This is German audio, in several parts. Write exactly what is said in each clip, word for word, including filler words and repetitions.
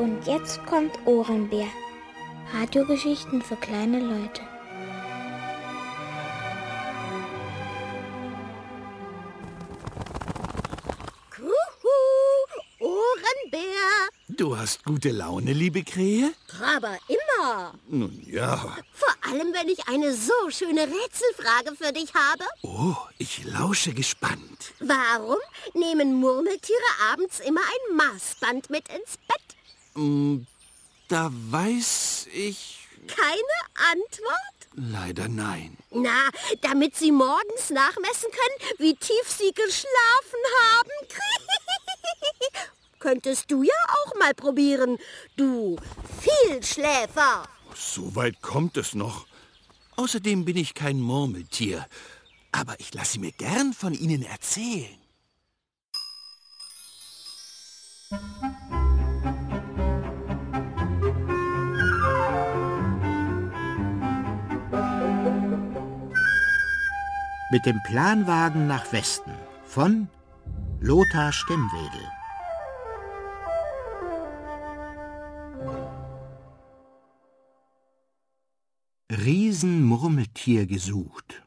Und jetzt kommt Ohrenbär. Radiogeschichten für kleine Leute. Kuhu, Ohrenbär. Du hast gute Laune, liebe Krähe? Aber immer. Nun ja. Vor allem, wenn ich eine so schöne Rätselfrage für dich habe. Oh, ich lausche gespannt. Warum nehmen Murmeltiere abends immer ein Maßband mit ins Bett? Mm, da weiß ich... Keine Antwort? Leider nein. Na, damit sie morgens nachmessen können, wie tief sie geschlafen haben. Könntest du ja auch mal probieren, du Vielschläfer. So weit kommt es noch. Außerdem bin ich kein Murmeltier. Aber ich lasse mir gern von Ihnen erzählen. Mit dem Planwagen nach Westen von Lothar Stemmwedel. Riesenmurmeltier gesucht.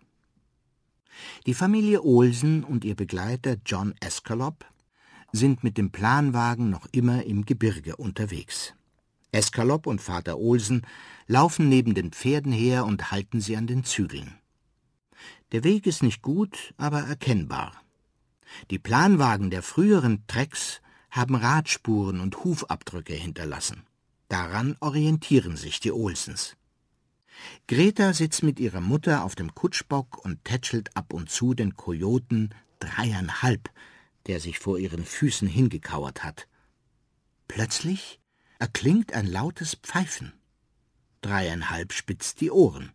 Die Familie Olsen und ihr Begleiter John Escalop sind mit dem Planwagen noch immer im Gebirge unterwegs. Escalop und Vater Olsen laufen neben den Pferden her und halten sie an den Zügeln. Der Weg ist nicht gut, aber erkennbar. Die Planwagen der früheren Trecks haben Radspuren und Hufabdrücke hinterlassen. Daran orientieren sich die Olsens. Greta sitzt mit ihrer Mutter auf dem Kutschbock und tätschelt ab und zu den Kojoten Dreieinhalb, der sich vor ihren Füßen hingekauert hat. Plötzlich erklingt ein lautes Pfeifen. Dreieinhalb spitzt die Ohren.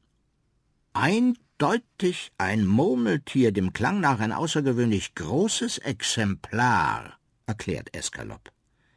Eindeutig ein Murmeltier, dem Klang nach ein außergewöhnlich großes Exemplar, erklärt Escalop.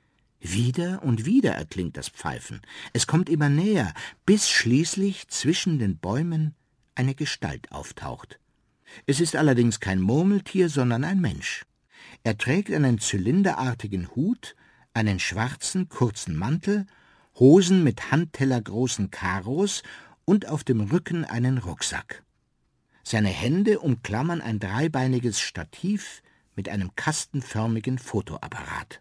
Wieder und wieder erklingt das Pfeifen. Es kommt immer näher, bis schließlich zwischen den Bäumen eine Gestalt auftaucht. Es ist allerdings kein Murmeltier, sondern ein Mensch. Er trägt einen zylinderartigen Hut, einen schwarzen, kurzen Mantel, Hosen mit handtellergroßen Karos und auf dem Rücken einen Rucksack. Seine Hände umklammern ein dreibeiniges Stativ mit einem kastenförmigen Fotoapparat.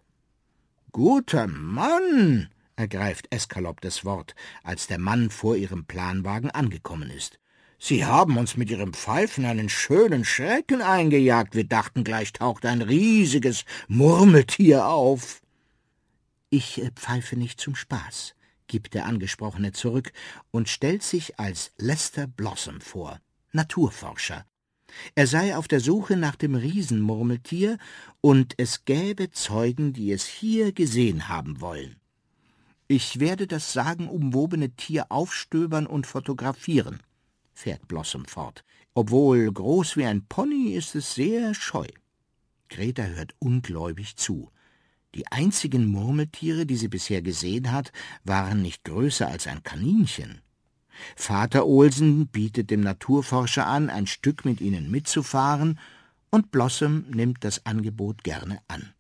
»Guter Mann«, ergreift Escalop das Wort, als der Mann vor ihrem Planwagen angekommen ist. »Sie haben uns mit Ihrem Pfeifen einen schönen Schrecken eingejagt. Wir dachten, gleich taucht ein riesiges Murmeltier auf.« »Ich äh, pfeife nicht zum Spaß«, gibt der Angesprochene zurück und stellt sich als Lester Blossom vor, Naturforscher. Er sei auf der Suche nach dem Riesenmurmeltier und es gäbe Zeugen, die es hier gesehen haben wollen. »Ich werde das sagenumwobene Tier aufstöbern und fotografieren«, fährt Blossom fort. »Obwohl groß wie ein Pony, ist es sehr scheu.« Greta hört ungläubig zu. Die einzigen Murmeltiere, die sie bisher gesehen hat, waren nicht größer als ein Kaninchen. Vater Olsen bietet dem Naturforscher an, ein Stück mit ihnen mitzufahren, und Blossom nimmt das Angebot gerne an.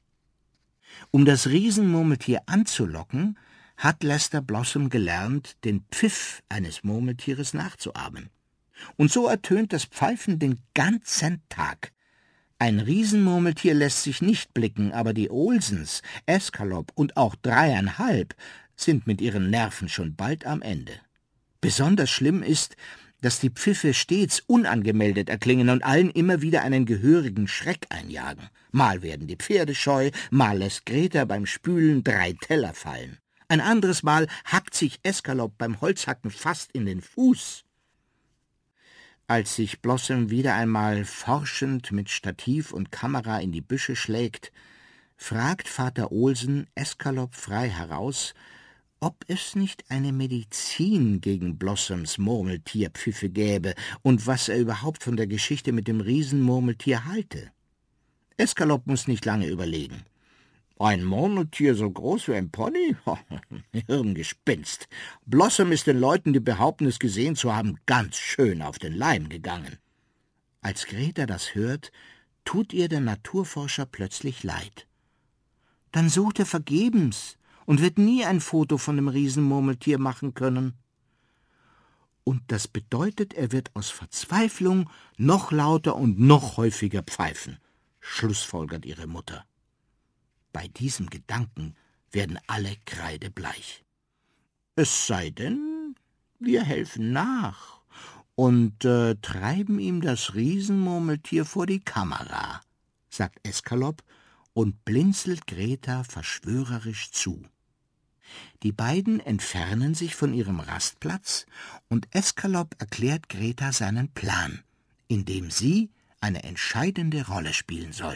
Um das Riesenmurmeltier anzulocken, hat Lester Blossom gelernt, den Pfiff eines Murmeltieres nachzuahmen. Und so ertönt das Pfeifen den ganzen Tag. Ein Riesenmurmeltier lässt sich nicht blicken, aber die Olsens, Escalop und auch Dreieinhalb sind mit ihren Nerven schon bald am Ende. Besonders schlimm ist, dass die Pfiffe stets unangemeldet erklingen und allen immer wieder einen gehörigen Schreck einjagen. Mal werden die Pferde scheu, mal lässt Greta beim Spülen drei Teller fallen. Ein anderes Mal hackt sich Escalop beim Holzhacken fast in den Fuß. Als sich Blossom wieder einmal forschend mit Stativ und Kamera in die Büsche schlägt, fragt Vater Olsen Escalop frei heraus, ob es nicht eine Medizin gegen Blossoms Murmeltierpfiffe gäbe und was er überhaupt von der Geschichte mit dem Riesenmurmeltier halte. Escalop muss nicht lange überlegen. Ein Murmeltier so groß wie ein Pony? Hirngespinst. Blossom ist den Leuten, die behaupten, es gesehen zu haben, ganz schön auf den Leim gegangen. Als Greta das hört, tut ihr der Naturforscher plötzlich leid. Dann sucht er vergebens und wird nie ein Foto von dem Riesenmurmeltier machen können. Und das bedeutet, er wird aus Verzweiflung noch lauter und noch häufiger pfeifen, schlussfolgert ihre Mutter. Bei diesem Gedanken werden alle kreidebleich. Es sei denn, wir helfen nach und äh, treiben ihm das Riesenmurmeltier vor die Kamera, sagt Eskalop und blinzelt Greta verschwörerisch zu. Die beiden entfernen sich von ihrem Rastplatz und Eskalop erklärt Greta seinen Plan, in dem sie eine entscheidende Rolle spielen soll.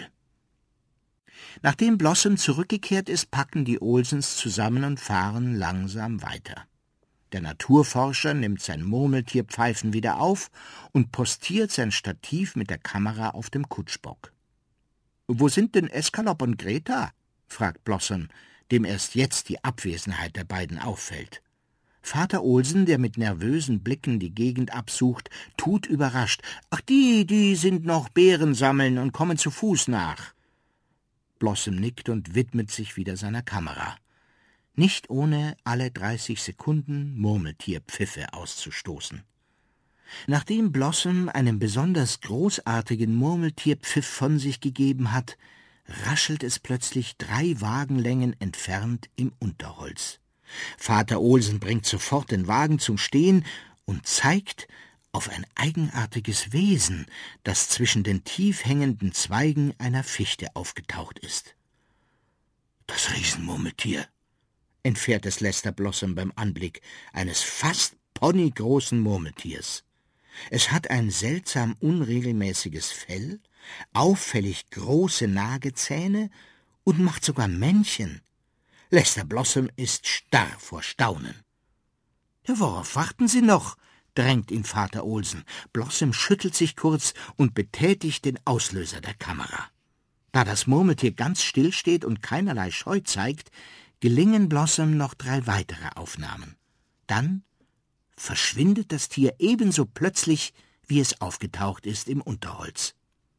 Nachdem Blossom zurückgekehrt ist, packen die Olsens zusammen und fahren langsam weiter. Der Naturforscher nimmt sein Murmeltierpfeifen wieder auf und postiert sein Stativ mit der Kamera auf dem Kutschbock. »Wo sind denn Eskalop und Greta?« fragt Blossom, dem erst jetzt die Abwesenheit der beiden auffällt. Vater Olsen, der mit nervösen Blicken die Gegend absucht, tut überrascht. »Ach, die, die sind noch Beeren sammeln und kommen zu Fuß nach.« Blossom nickt und widmet sich wieder seiner Kamera. Nicht ohne alle dreißig Sekunden Murmeltierpfiffe auszustoßen. Nachdem Blossom einen besonders großartigen Murmeltierpfiff von sich gegeben hat, raschelt es plötzlich drei Wagenlängen entfernt im Unterholz. Vater Olsen bringt sofort den Wagen zum Stehen und zeigt auf ein eigenartiges Wesen, das zwischen den tief hängenden Zweigen einer Fichte aufgetaucht ist. »Das Riesenmurmeltier«, entfährt es Lester Blossom beim Anblick eines fast ponygroßen Murmeltiers. Es hat ein seltsam unregelmäßiges Fell, auffällig große Nagezähne und macht sogar Männchen. Lester Blossom ist starr vor Staunen. »Ja, worauf warten Sie noch?« drängt ihn Vater Olsen. Blossom schüttelt sich kurz und betätigt den Auslöser der Kamera. Da das Murmeltier ganz still steht und keinerlei Scheu zeigt, gelingen Blossom noch drei weitere Aufnahmen. Dann verschwindet das Tier ebenso plötzlich, wie es aufgetaucht ist im Unterholz.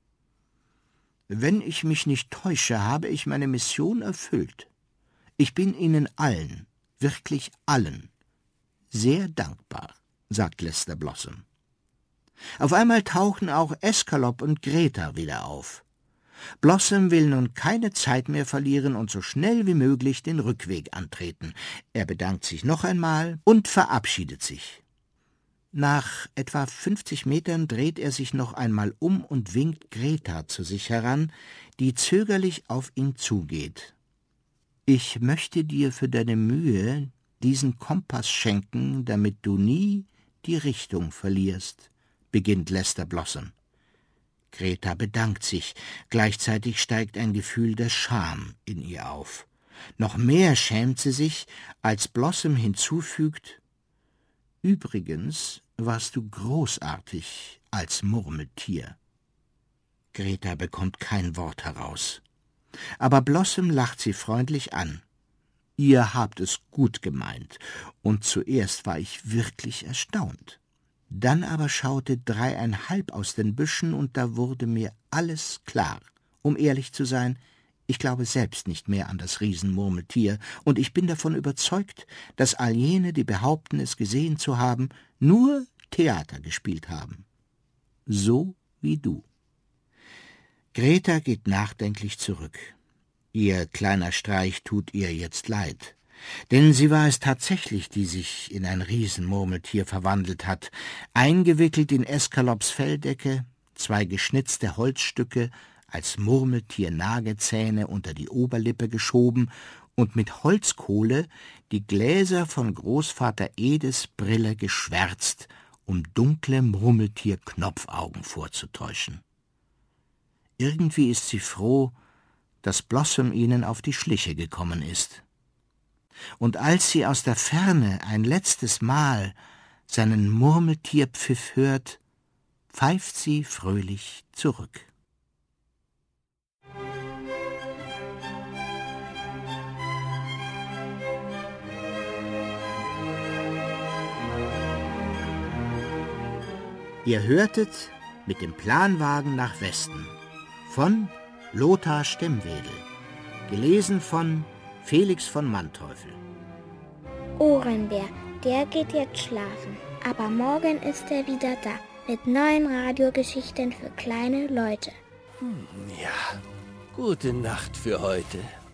»Wenn ich mich nicht täusche, habe ich meine Mission erfüllt. Ich bin Ihnen allen, wirklich allen, sehr dankbar«, sagt Lester Blossom. Auf einmal tauchen auch Eskalop und Greta wieder auf. Blossom will nun keine Zeit mehr verlieren und so schnell wie möglich den Rückweg antreten. Er bedankt sich noch einmal und verabschiedet sich. Nach etwa fünfzig Metern dreht er sich noch einmal um und winkt Greta zu sich heran, die zögerlich auf ihn zugeht. »Ich möchte dir für deine Mühe diesen Kompass schenken, damit du nie die Richtung verlierst«, beginnt Lester Blossom. Greta bedankt sich, gleichzeitig steigt ein Gefühl der Scham in ihr auf. Noch mehr schämt sie sich, als Blossom hinzufügt, »Übrigens warst du großartig als Murmeltier.« Greta bekommt kein Wort heraus. Aber Blossom lacht sie freundlich an. »Ihr habt es gut gemeint, und zuerst war ich wirklich erstaunt. Dann aber schaute dreieinhalb aus den Büschen, und da wurde mir alles klar. Um ehrlich zu sein, ich glaube selbst nicht mehr an das Riesenmurmeltier, und ich bin davon überzeugt, dass all jene, die behaupten, es gesehen zu haben, nur Theater gespielt haben. So wie du.« Greta geht nachdenklich zurück. Ihr kleiner Streich tut ihr jetzt leid. Denn sie war es tatsächlich, die sich in ein Riesenmurmeltier verwandelt hat, eingewickelt in Eskalops Felldecke, zwei geschnitzte Holzstücke als Murmeltier-Nagezähne unter die Oberlippe geschoben und mit Holzkohle die Gläser von Großvater Edes Brille geschwärzt, um dunkle Murmeltier-Knopfaugen vorzutäuschen. Irgendwie ist sie froh, dass Blossom ihnen auf die Schliche gekommen ist. Und als sie aus der Ferne ein letztes Mal seinen Murmeltierpfiff hört, pfeift sie fröhlich zurück. Ihr hörtet mit dem Planwagen nach Westen von Lothar Stemmwedel, gelesen von Felix von Manteuffel. Ohrenbär, der geht jetzt schlafen. Aber morgen ist er wieder da. Mit neuen Radiogeschichten für kleine Leute. Hm, ja, gute Nacht für heute.